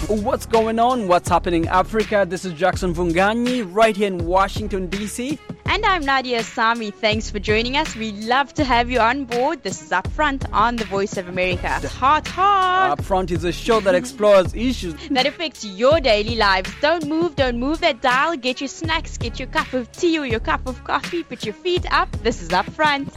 What's going on? What's happening in Africa? This is Jackson Vunganyi right here in Washington, D.C. And I'm Nadia Sami. Thanks for joining us. We love to have you on board. This is Upfront on the Voice of America. Hot. Upfront is a show that explores issues that affects your daily lives. Don't move that dial. Get your snacks, get your cup of tea or your cup of coffee. Put your feet up. This is Upfront.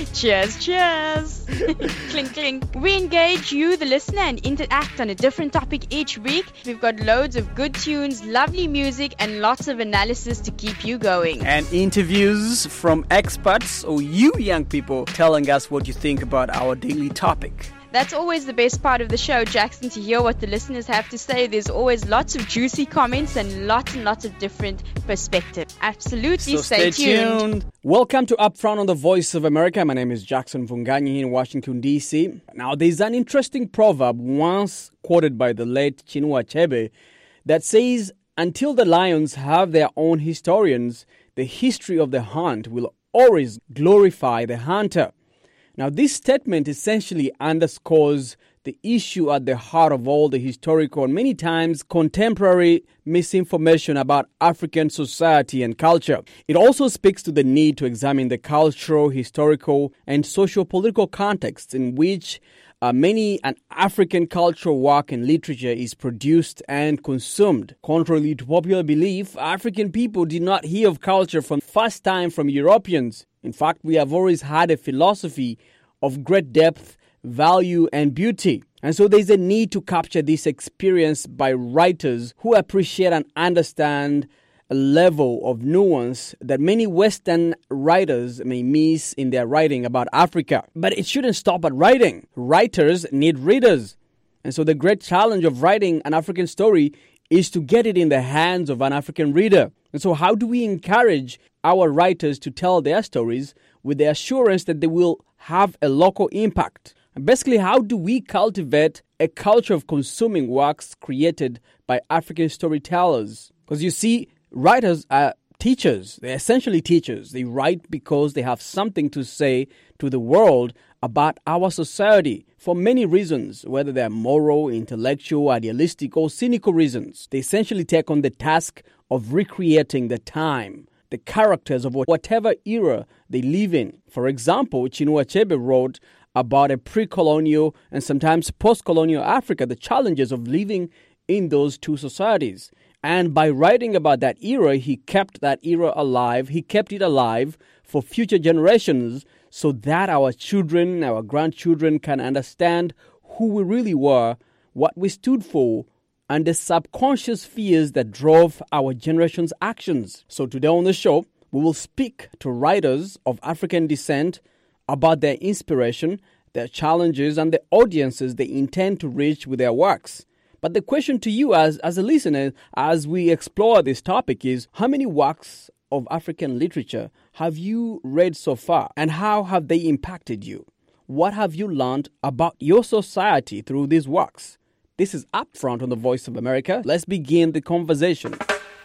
Cheers. Clink, clink. We engage you, the listener, and interact on a different topic each week. We've got loads of good tunes, lovely music, and lots of analysis to keep you going. And interviews from experts or you young people telling us what you think about our daily topic. That's always the best part of the show, Jackson, to hear what the listeners have to say. There's always lots of juicy comments and lots of different perspectives. Absolutely, so stay tuned. Welcome to Upfront on the Voice of America. My name is Jackson Vunganyi in Washington, D.C. Now, there's an interesting proverb once quoted by the late Chinua Achebe that says, until the lions have their own historians, the history of the hunt will always glorify the hunter. Now, this statement essentially underscores the issue at the heart of all the historical and many times contemporary misinformation about African society and culture. It also speaks to the need to examine the cultural, historical, and socio-political contexts in which many an African cultural work and literature is produced and consumed. Contrary to popular belief, African people did not hear of culture for the first time from Europeans. In fact, we have always had a philosophy of great depth, value, and beauty. And so there's a need to capture this experience by writers who appreciate and understand a level of nuance that many Western writers may miss in their writing about Africa. But it shouldn't stop at writing. Writers need readers. And so the great challenge of writing an African story is to get it in the hands of an African reader. And so how do we encourage our writers to tell their stories with the assurance that they will have a local impact? And basically, how do we cultivate a culture of consuming works created by African storytellers? Because you see, writers are teachers. They're essentially teachers. They write because they have something to say to the world about our society for many reasons, whether they're moral, intellectual, idealistic, or cynical reasons. They essentially take on the task of recreating the time, the characters of whatever era they live in. For example, Chinua Achebe wrote about a pre-colonial and sometimes post-colonial Africa, the challenges of living in those two societies. And by writing about that era, he kept that era alive. He kept it alive for future generations so that our children, our grandchildren can understand who we really were, what we stood for, and the subconscious fears that drove our generation's actions. So today on the show, we will speak to writers of African descent about their inspiration, their challenges, and the audiences they intend to reach with their works. But the question to you as a listener, as we explore this topic is, how many works of African literature have you read so far, and how have they impacted you? What have you learned about your society through these works? This is Upfront on the Voice of America. Let's begin the conversation.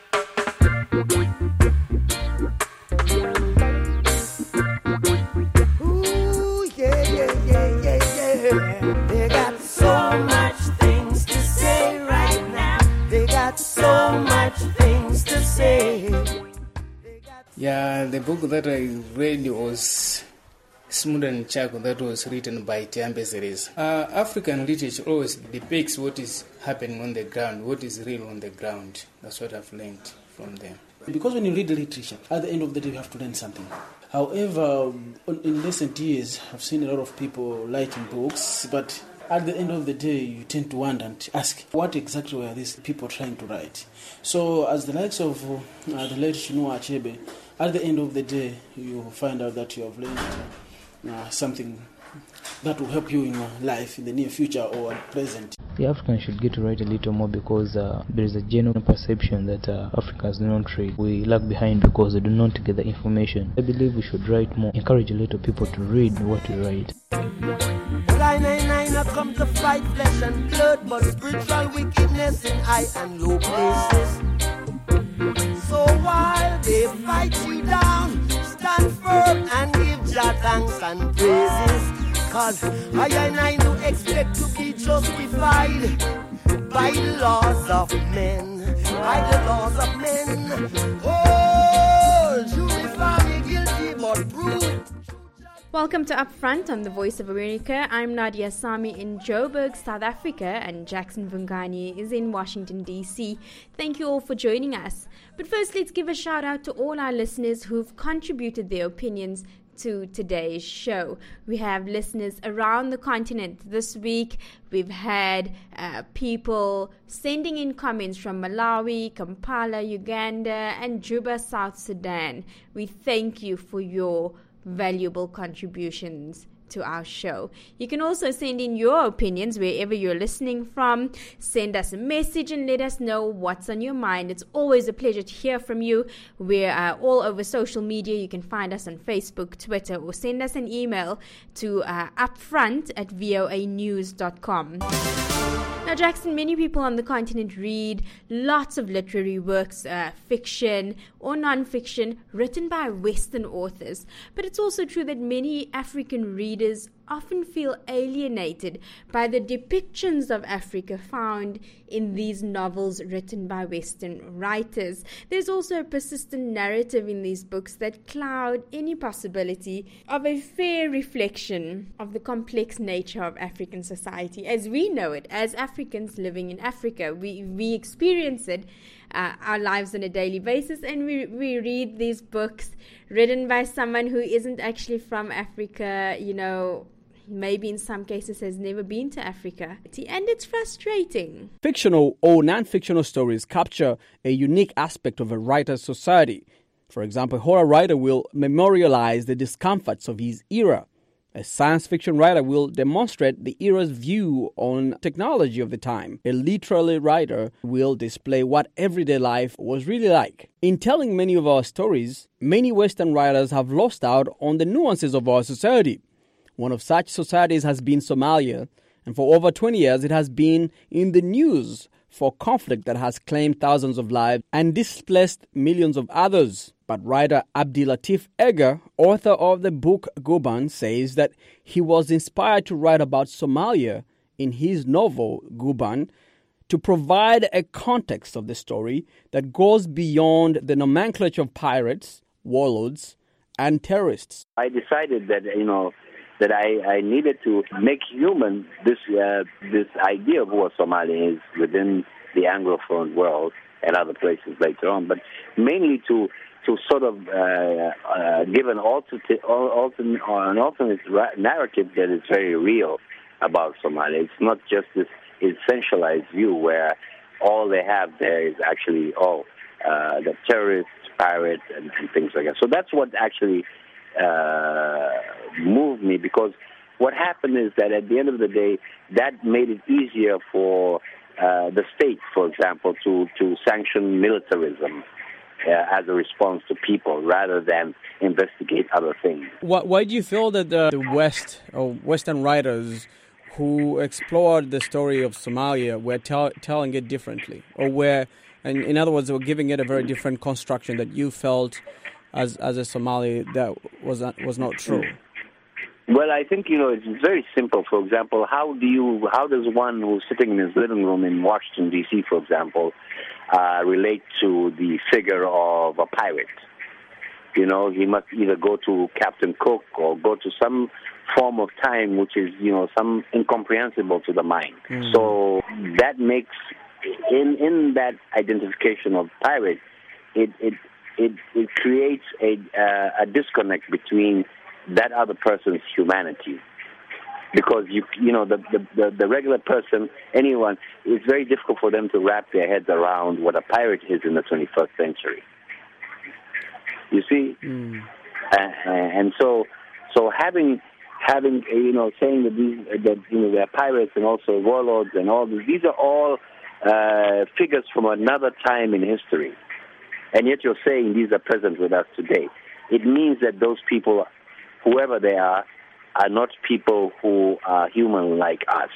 Ooh, yeah. They got so much things to say right now. They got so much things to say. Yeah, the book that I read was Smooth and Charcoal, that was written by Tiambe Series. African literature always depicts what is happening on the ground, what is real on the ground. That's what I've learned from them. Because when you read literature, at the end of the day, you have to learn something. However, in recent years, I've seen a lot of people writing books, but at the end of the day, you tend to wonder and ask, what exactly were these people trying to write? So, as the likes of the late Chinua Achebe, at the end of the day, you find out that you have learned something that will help you in your life in the near future or at present. The Africans should get to write a little more because there is a general perception that Africans do not read. We lag behind because they do not get the information. I believe we should write more, encourage a little people to read what we write. Not come to fight flesh and blood, but spiritual wickedness in high and low places. So while they fight you down, stand firm and give Jah thanks and praises. Cause I do expect to be justified by the laws of men, by the laws of men. Oh, jury found me guilty, but proved. Welcome to Upfront on the Voice of America. I'm Nadia Sami in Joburg, South Africa, and Jackson Vungani is in Washington, D.C. Thank you all for joining us. But first, let's give a shout out to all our listeners who've contributed their opinions to today's show. We have listeners around the continent. This week, we've had people sending in comments from Malawi, Kampala, Uganda, and Juba, South Sudan. We thank you for your valuable contributions to our show. You can also send in your opinions wherever you're listening from. Send us a message and let us know what's on your mind. It's always a pleasure to hear from you. We're all over social media. You can find us on Facebook, Twitter, or send us an email to upfront@voanews.com. Now, Jackson, many people on the continent read lots of literary works, fiction or non-fiction, written by Western authors. But it's also true that many African readers often feel alienated by the depictions of Africa found in these novels written by Western writers. There's also a persistent narrative in these books that cloud any possibility of a fair reflection of the complex nature of African society as we know it, as Africans living in Africa. We experience it, our lives on a daily basis, and we read these books written by someone who isn't actually from Africa, maybe in some cases has never been to Africa. And it's frustrating. Fictional or non-fictional stories capture a unique aspect of a writer's society. For example, a horror writer will memorialize the discomforts of his era. A science fiction writer will demonstrate the era's view on technology of the time. A literary writer will display what everyday life was really like. In telling many of our stories, many Western writers have lost out on the nuances of our society. One of such societies has been Somalia, and for over 20 years it has been in the news for conflict that has claimed thousands of lives and displaced millions of others. But writer Abdilatif Egger, author of the book Guban, says that he was inspired to write about Somalia in his novel Guban to provide a context of the story that goes beyond the nomenclature of pirates, warlords, and terrorists. I decided that, that I needed to make human this idea of what Somalia is within the Anglophone world and other places later on, but mainly to sort of give an alternate narrative that is very real about Somalia. It's not just this essentialized view where all they have there is actually the terrorists, pirates, and things like that. So that's what actually moved me, because what happened is that at the end of the day, that made it easier for the state, for example, to sanction militarism as a response to people rather than investigate other things. Why do you feel that the West or Western writers who explored the story of Somalia were telling it differently, or in other words, they were giving it a very different construction that you felt as a Somali that was not true? Well, I think, it's very simple. For example, how does one who's sitting in his living room in Washington, D.C., for example, relate to the figure of a pirate? He must either go to Captain Cook or go to some form of time which is, some incomprehensible to the mind. Mm. So that makes, in that identification of pirate, it creates a disconnect between that other person's humanity, because the regular person, anyone, it's very difficult for them to wrap their heads around what a pirate is in the 21st century. You see, and so having saying that they're pirates and also warlords and all these are all figures from another time in history, and yet you're saying these are present with us today. It means that those people, whoever they are not people who are human like us.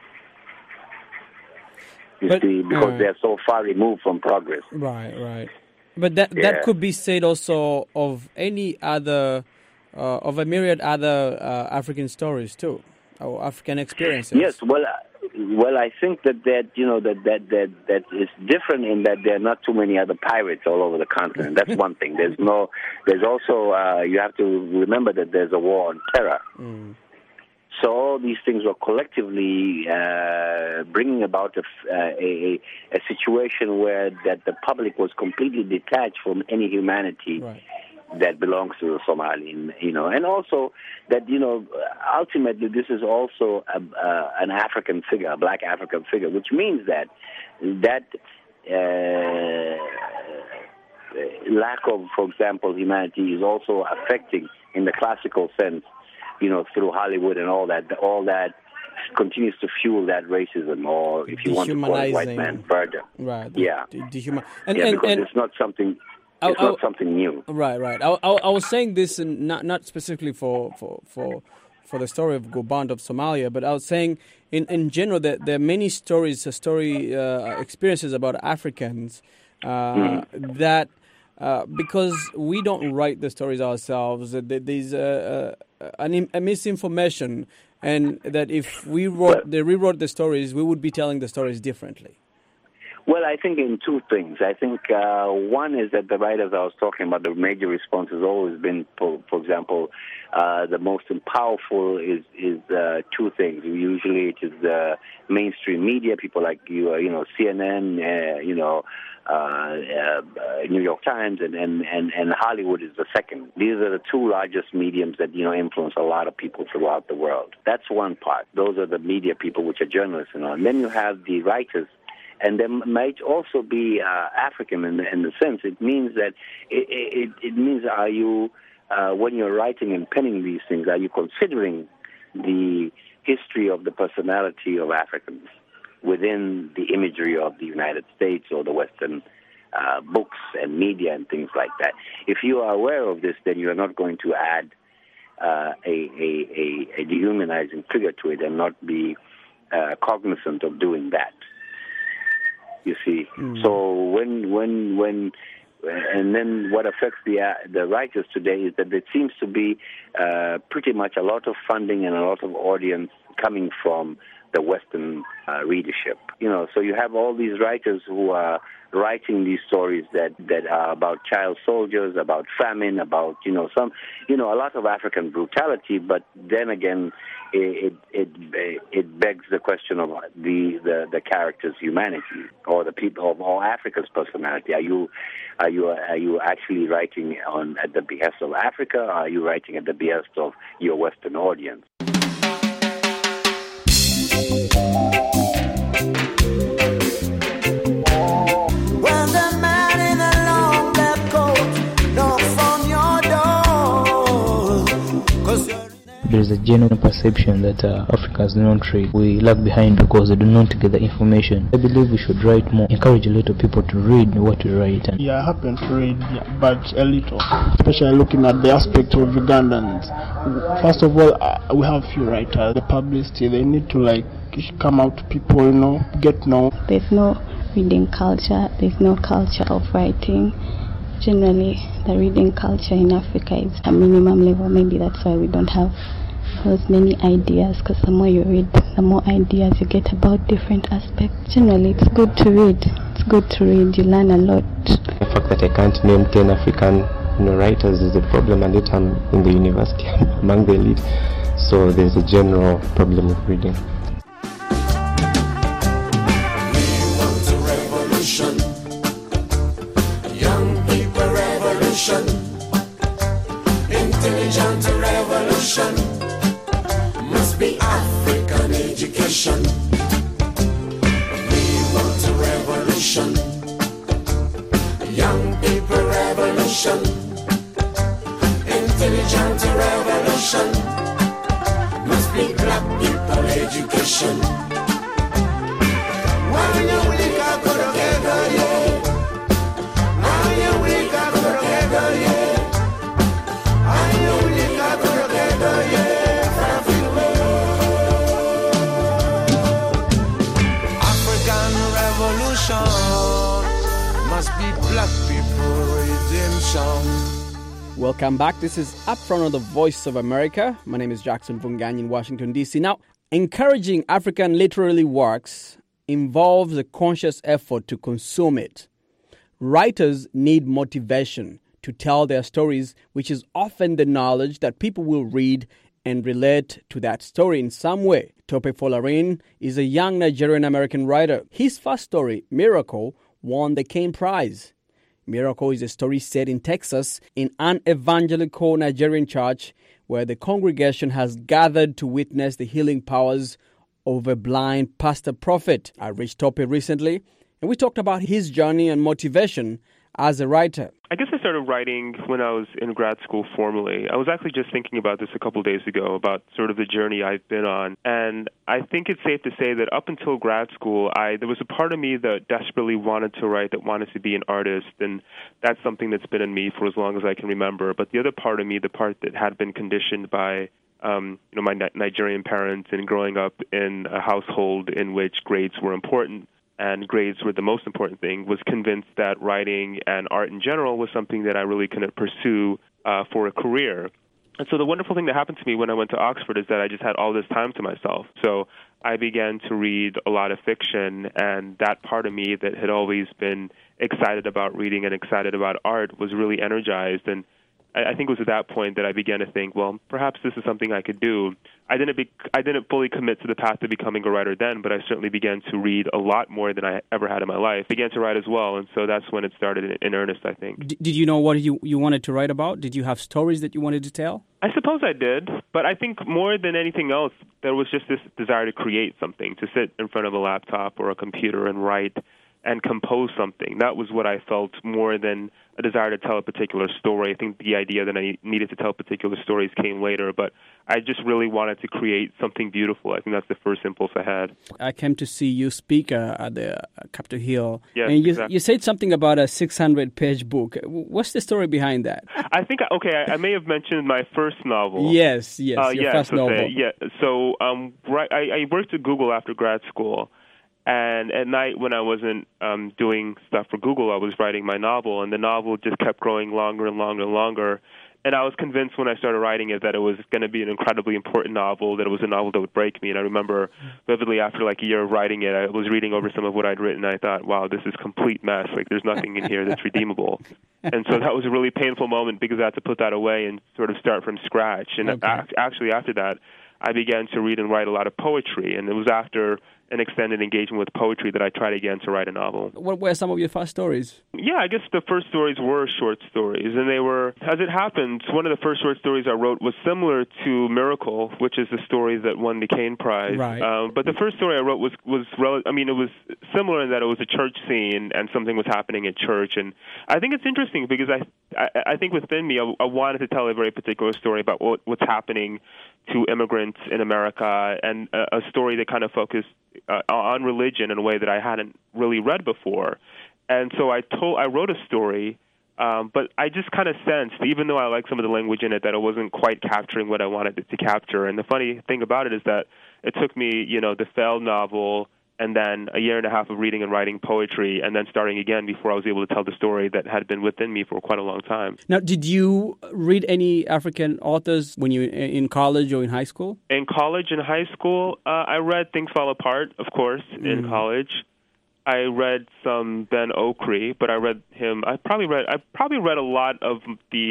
You see, because they're so far removed from progress. Right. But that could be said also of any other, of a myriad other African stories too, or African experiences. Yes, well, Well, I think that is different in that there are not too many other pirates all over the continent. That's one thing. There's also you have to remember that there's a war on terror. So all these things were collectively bringing about a situation where that the public was completely detached from any humanity. Right. That belongs to the Somalian, and also that, ultimately this is also an African figure, a black African figure, which means that lack of, for example, humanity is also affecting, in the classical sense, through Hollywood and all that continues to fuel that racism, or if you want to call it white man murder. Right. Yeah. Because it's not something. It's not something new. Right. I was saying this not specifically for the story of Goband of Somalia, but I was saying in general that there are many experiences about Africans that because we don't write the stories ourselves, there's a misinformation, and that if they rewrote the stories, we would be telling the stories differently. Well, I think in two things. I think one is that the writers I was talking about, the major response has always been, for example, the most powerful is two things. Usually it is the mainstream media, people like CNN, New York Times, and Hollywood is the second. These are the two largest mediums that influence a lot of people throughout the world. That's one part. Those are the media people, which are journalists and all. And then you have the writers. And there might also be African in the sense. It means that it means, are you when you're writing and penning these things, are you considering the history of the personality of Africans within the imagery of the United States or the Western books and media and things like that? If you are aware of this, then you are not going to add a dehumanizing figure to it and not be cognizant of doing that. You see, so when and then what affects the writers today is that there seems to be pretty much a lot of funding and a lot of audience coming from the Western readership. So you have all these writers who are writing these stories that are about child soldiers, about famine, about a lot of African brutality. But then again, it begs the question of the character's humanity, or the people of Africa's personality. Are you actually writing at the behest of Africa? Or are you writing at the behest of your Western audience? There is a general perception that Africans do not read. We lag behind because they do not get the information. I believe we should write more, encourage a little people to read what we write. I happen to read, but a little, especially looking at the aspect of Ugandans. First of all, we have few writers. The publicity, they need to come out to people, get known. There's no reading culture. There's no culture of writing. Generally, the reading culture in Africa is a minimum level. Maybe that's why we don't have as many ideas, because the more you read, the more ideas you get about different aspects. Generally, it's good to read. You learn a lot. The fact that I can't name 10 African writers is a problem, and yet I'm in the university among the elite. So there's a general problem with reading. Intelligent revolution must be African education. We want a revolution, young people revolution. Intelligent revolution must be black people education. When you wake up together, when you wake up together, must be black people redemption. Welcome back. This is Upfront on the Voice of America. My name is Jackson Vunganyi in Washington, D.C. Now, Encouraging African literary works involves a conscious effort to consume it. Writers need motivation to tell their stories, which is often the knowledge that people will read and relate to that story in some way. Tope Folarin is a young Nigerian-American writer. His first story, Miracle, won the Cain Prize. Miracle is a story set in Texas in an evangelical Nigerian church where the congregation has gathered to witness the healing powers of a blind pastor prophet. I reached Tope recently, and we talked about his journey and motivation as a writer. I guess I started writing when I was in grad school formally. I was actually just thinking about this a couple of days ago, about sort of the journey I've been on. And I think it's safe to say that up until grad school, there was a part of me that desperately wanted to write, that wanted to be an artist. And that's something that's been in me for as long as I can remember. But the other part of me, the part that had been conditioned by my Nigerian parents and growing up in a household in which grades were important, and grades were the most important thing, was convinced that writing and art in general was something that I really couldn't pursue for a career. And so the wonderful thing that happened to me when I went to Oxford is that I just had all this time to myself. So I began to read a lot of fiction, and that part of me that had always been excited about reading and excited about art was really energized. And I think it was at that point that I began to think, well, perhaps this is something I could do. I didn't fully commit to the path of becoming a writer then, but I certainly began to read a lot more than I ever had in my life. Began to write as well, and so that's when it started in earnest, I think. Did you know what you wanted to write about? Did you have stories that you wanted to tell? I suppose I did, but I think more than anything else, there was just this desire to create something, to sit in front of a laptop or a computer and write and compose something. That was what I felt more than a desire to tell a particular story. I think the idea that I needed to tell particular stories came later, but I just really wanted to create something beautiful. I think that's the first impulse I had. I came to see you speak at the Capitol Hill. Yes, and exactly. You said something about a 600-page book. What's the story behind that? I think, I may have mentioned my first novel. Yes, your first novel. So I worked at Google after grad school. And at night when I wasn't doing stuff for Google, I was writing my novel, and the novel just kept growing longer and longer and longer. And I was convinced when I started writing it that it was going to be an incredibly important novel, that it was a novel that would break me. And I remember vividly after like a year of writing it, I was reading over some of what I'd written, and I thought, wow, this is complete mess. Like, there's nothing in here that's redeemable. And so that was a really painful moment because I had to put that away and sort of start from scratch. And actually after that, I began to read and write a lot of poetry, and it was after an extended engagement with poetry that I tried again to write a novel. What were some of your first stories? Yeah, I guess the first stories were short stories, and they were, as it happened, one of the first short stories I wrote was similar to Miracle, which is the story that won the Cain Prize. Right. But the first story I wrote it was similar in that it was a church scene and something was happening at church. And I think it's interesting because I think within me I wanted to tell a very particular story about what's happening to immigrants in America, and a story that kind of focused on religion in a way that I hadn't really read before. And so I wrote a story, but I just kind of sensed, even though I like some of the language in it, that it wasn't quite capturing what I wanted it to capture. And the funny thing about it is that it took me, the failed novel and then a year and a half of reading and writing poetry, and then starting again before I was able to tell the story that had been within me for quite a long time. Now, did you read any African authors when you were in college or in high school? In college and high school, I read Things Fall Apart, of course, in college. I read some Ben Okri, but I probably read a lot of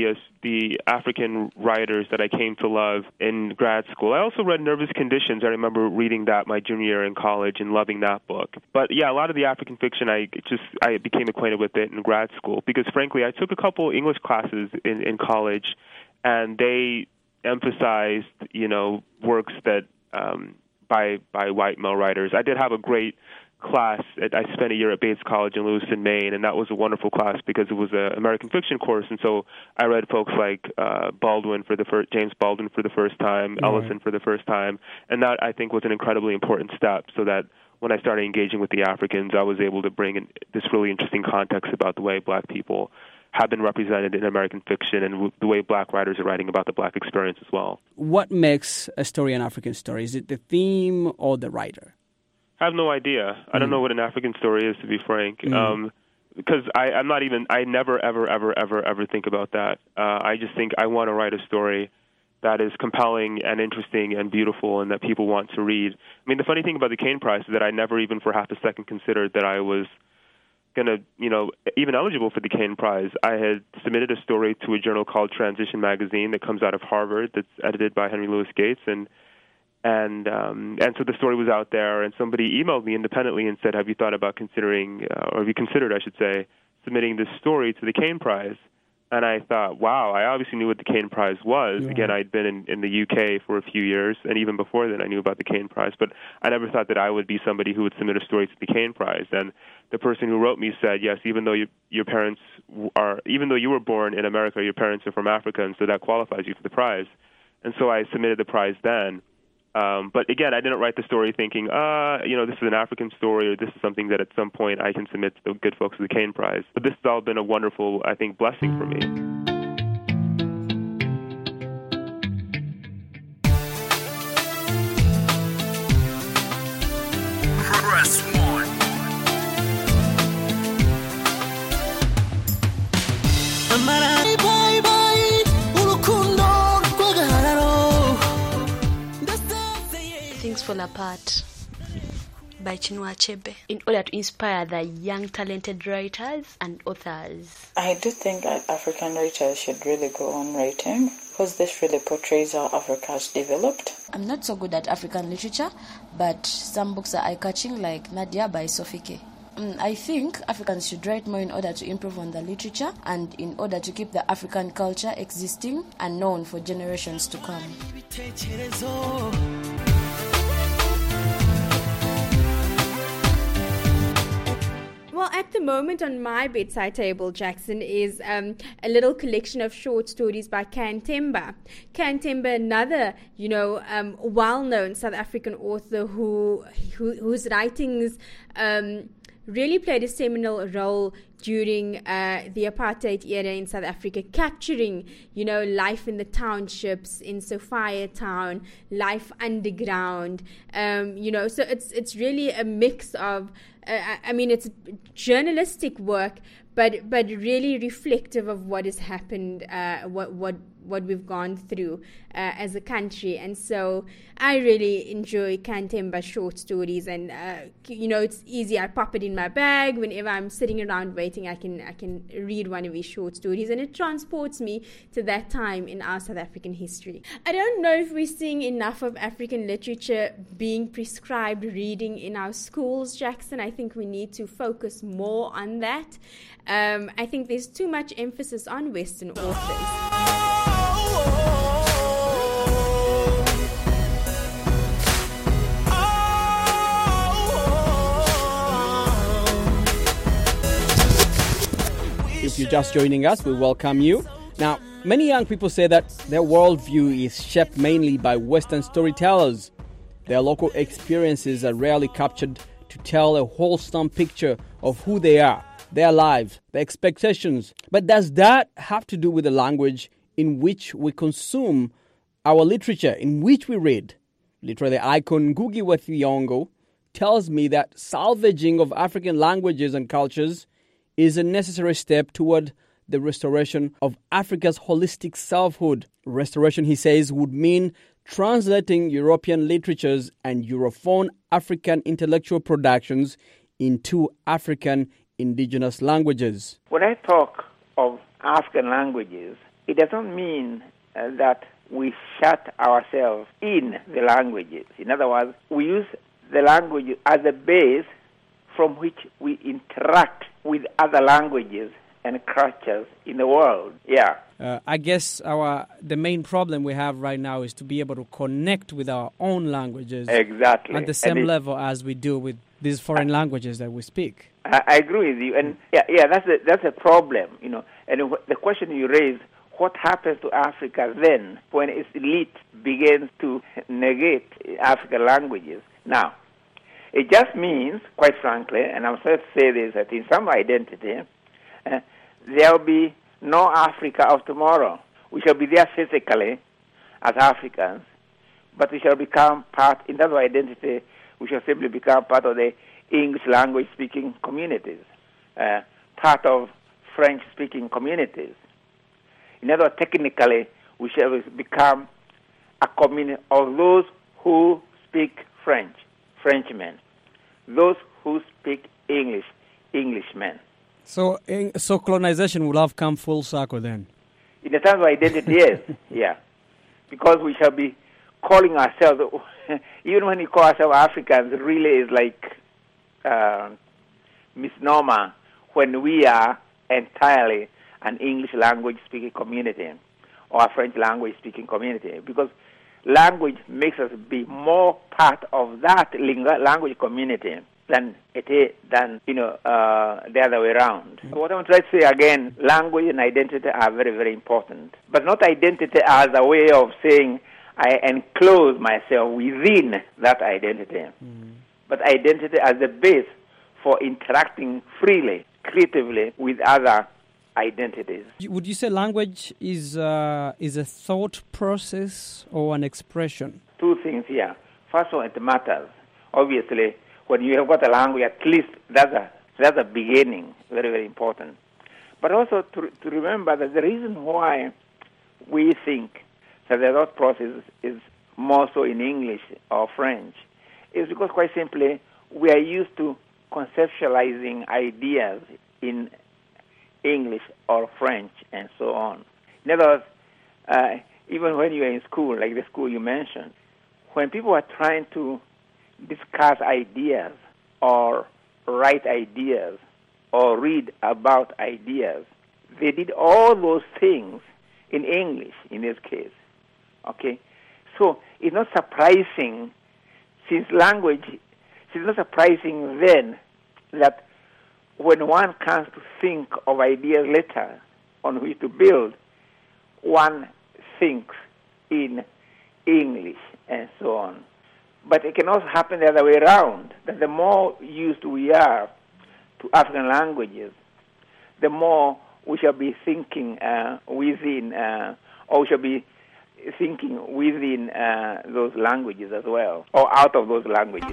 the African writers that I came to love in grad school. I also read Nervous Conditions. I remember reading that my junior year in college and loving that book. But yeah, a lot of the African fiction, I became acquainted with it in grad school because, frankly, I took a couple English classes in college, and they emphasized, works that by white male writers. I did have a great class. I spent a year at Bates College in Lewiston, Maine, and that was a wonderful class because it was an American fiction course, and so I read folks like James Baldwin for the first time, Ellison for the first time, and that, I think, was an incredibly important step, so that when I started engaging with the Africans, I was able to bring in this really interesting context about the way black people have been represented in American fiction and the way black writers are writing about the black experience as well. What makes a story an African story? Is it the theme or the writer? I have no idea. I don't know what an African story is, to be frank, because I never, ever think about that. I just think I want to write a story that is compelling and interesting and beautiful and that people want to read. I mean, the funny thing about the Cain Prize is that I never even for half a second considered that I was going to, even eligible for the Cain Prize. I had submitted a story to a journal called Transition Magazine that comes out of Harvard that's edited by Henry Louis Gates, and so the story was out there, and somebody emailed me independently and said, have you thought about considering, or have you considered, I should say, submitting this story to the Cain Prize? And I thought, wow, I obviously knew what the Cain Prize was. Yeah. Again, I'd been in the UK for a few years, and even before then I knew about the Cain Prize, but I never thought that I would be somebody who would submit a story to the Cain Prize. And the person who wrote me said, yes, even though you were born in America, your parents are from Africa, and so that qualifies you for the prize. And so I submitted the prize then. But again, I didn't write the story thinking, this is an African story, or this is something that at some point I can submit to the good folks of the Cain Prize. But this has all been a wonderful, I think, blessing for me. Press 1. Things Fall Apart by Chinua Achebe, in order to inspire the young talented writers and authors. I do think that African writers should really go on writing because this really portrays how Africa has developed. I'm not so good at African literature, but some books are eye-catching, like Nadia by Sophie K. I think Africans should write more in order to improve on the literature and in order to keep the African culture existing and known for generations to come. Well, at the moment on my bedside table, Jackson, is a little collection of short stories by Can Temba. Can Temba, another, well-known South African author whose writings really played a seminal role during the apartheid era in South Africa, capturing, life in the townships, in Sophia Town, life underground, so it's really a mix of, it's journalistic work, but really reflective of what has happened, what we've gone through as a country. And so I really enjoy Can Temba short stories, and it's easy. I pop it in my bag whenever I'm sitting around waiting. I can read one of his short stories, and it transports me to that time in our South African history. I don't know if we're seeing enough of African literature being prescribed reading in our schools, Jackson. I think we need to focus more on that. I think there's too much emphasis on Western authors. If you're just joining us, we welcome you. Now, many young people say that their worldview is shaped mainly by Western storytellers. Their local experiences are rarely captured to tell a wholesome picture of who they are, their lives, their expectations. But does that have to do with the language in which we consume our literature, in which we read? Literary icon Ngugi wa Thiong'o tells me that salvaging of African languages and cultures is a necessary step toward the restoration of Africa's holistic selfhood. Restoration, he says, would mean translating European literatures and Europhone African intellectual productions into African indigenous languages. When I talk of African languages, it doesn't mean that we shut ourselves in the languages. In other words, we use the language as a base from which we interact with other languages and cultures in the world. Yeah. I guess the main problem we have right now is to be able to connect with our own languages. Exactly. At the same level as we do with these foreign languages that we speak. I agree with you, and that's a problem, And the question you raise, what happens to Africa then when its elite begins to negate African languages? Now, it just means, quite frankly, and I'm sorry to say this, that in some identity, there will be no Africa of tomorrow. We shall be there physically as Africans, but we shall become part, in that identity, we shall simply become part of the English language-speaking communities, part of French-speaking communities. In other words, technically, we shall become a community of those who speak French, Frenchmen, those who speak English, Englishmen. So colonization will have come full circle then? In the terms of identity, yes, yeah. Because we shall be calling ourselves, even when we call ourselves Africans, it really is like misnomer when we are entirely an English language speaking community or a French language speaking community, because language makes us be more part of that language community than the other way around. So what I'm trying to say again, language and identity are very, very important, but not identity as a way of saying I enclose myself within that identity, but identity as the base for interacting freely, creatively with other identities. Would you say language is a thought process or an expression? Two things here. First of all, it matters. Obviously, when you have got a language, at least that's a beginning, very, very important. But also to remember that the reason why we think that the thought process is more so in English or French is because, quite simply, we are used to conceptualizing ideas in English or French and so on. In other words, even when you are in school, like the school you mentioned, when people are trying to discuss ideas or write ideas or read about ideas, they did all those things in English in this case. Okay? So it's not surprising, since it's not surprising then that when one comes to think of ideas later on which to build, one thinks in English and so on. But it can also happen the other way around, that the more used we are to African languages, the more we shall be thinking within those languages as well, or out of those languages.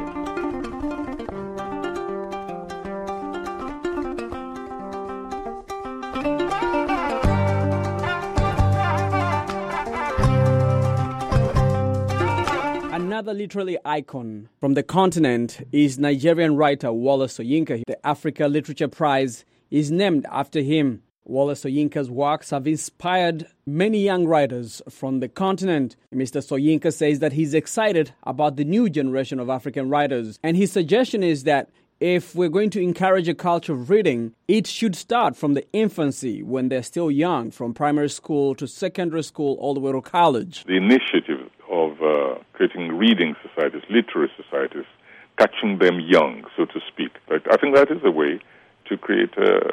Another literary icon from the continent is Nigerian writer Wole Soyinka. The Africa Literature Prize is named after him. Wole Soyinka's works have inspired many young writers from the continent. Mr. Soyinka says that he's excited about the new generation of African writers. And his suggestion is that if we're going to encourage a culture of reading, it should start from the infancy, when they're still young, from primary school to secondary school, all the way to college. The initiative of creating reading societies, literary societies, catching them young, so to speak. But I think that is the way to create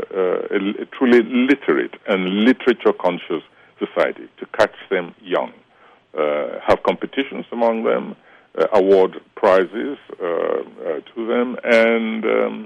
a truly literate and literature-conscious society, to catch them young, have competitions among them, award prizes to them, and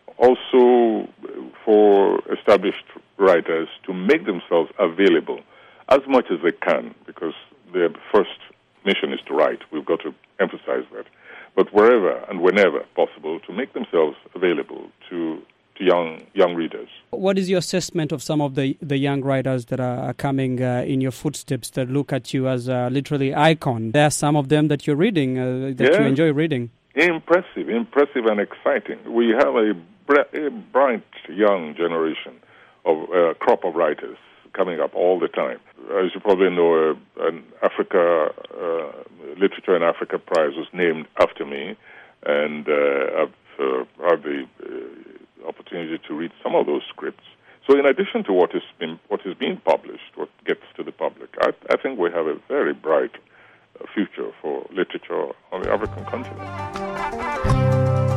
also for established writers to make themselves available as much as they can, because their first mission is to write. We've got to emphasize that. But wherever and whenever possible, to make themselves available to young readers. What is your assessment of some of the young writers that are coming in your footsteps, that look at you as a literary icon? There are some of them that you're reading, that you enjoy reading. Impressive and exciting. We have a bright young generation of crop of writers coming up all the time. As you probably know, an Africa Literature in Africa Prize was named after me, and I've had the opportunity to read some of those scripts. So in addition to what is being published, what gets to the public, I think we have a very bright future for literature on the African continent.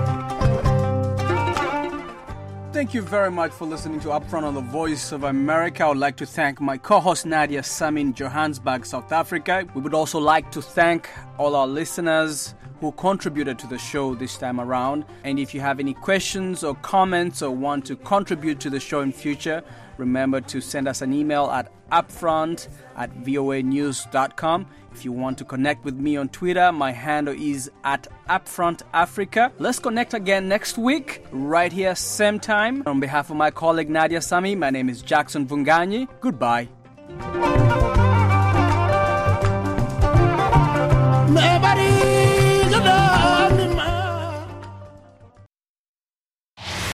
Thank you very much for listening to Upfront on the Voice of America. I would like to thank my co-host Nadia Sami in Johannesburg, South Africa. We would also like to thank all our listeners who contributed to the show this time around. And if you have any questions or comments or want to contribute to the show in future, remember to send us an email at upfront@voanews.com. If you want to connect with me on Twitter, my handle is @UpfrontAfrica. Let's connect again next week, right here, same time. On behalf of my colleague Nadia Sami, my name is Jackson Vunganyi. Goodbye.